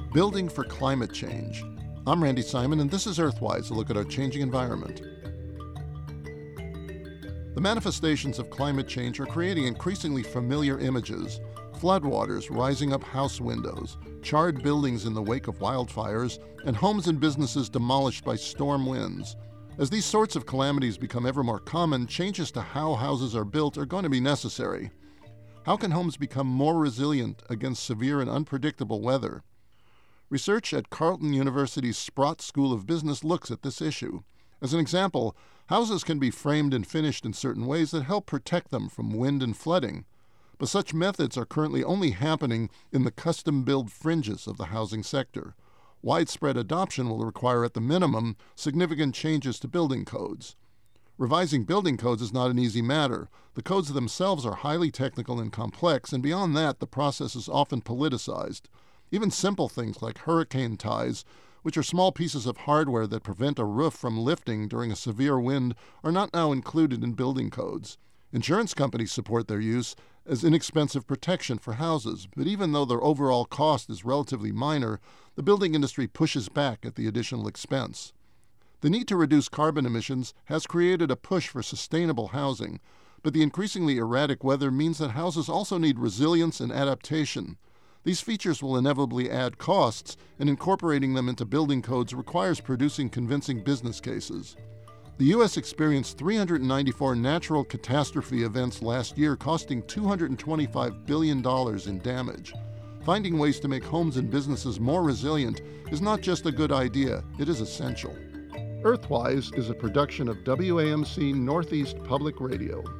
Building for Climate Change. I'm Randy Simon, and this is Earthwise, a look at our changing environment. The manifestations of climate change are creating increasingly familiar images: floodwaters rising up house windows, charred buildings in the wake of wildfires, and homes and businesses demolished by storm winds. As these sorts of calamities become ever more common, changes to how houses are built are going to be necessary. How can homes become more resilient against severe and unpredictable weather? Research at Carleton University's Sprott School of Business looks at this issue. As an example, houses can be framed and finished in certain ways that help protect them from wind and flooding. But such methods are currently only happening in the custom-build fringes of the housing sector. Widespread adoption will require, at the minimum, significant changes to building codes. Revising building codes is not an easy matter. The codes themselves are highly technical and complex, and beyond that, the process is often politicized. Even simple things like hurricane ties, which are small pieces of hardware that prevent a roof from lifting during a severe wind, are not now included in building codes. Insurance companies support their use as inexpensive protection for houses, but even though their overall cost is relatively minor, the building industry pushes back at the additional expense. The need to reduce carbon emissions has created a push for sustainable housing, but the increasingly erratic weather means that houses also need resilience and adaptation. These features will inevitably add costs, and incorporating them into building codes requires producing convincing business cases. The U.S. experienced 394 natural catastrophe events last year, costing $225 billion in damage. Finding ways to make homes and businesses more resilient is not just a good idea, it is essential. Earthwise is a production of WAMC Northeast Public Radio.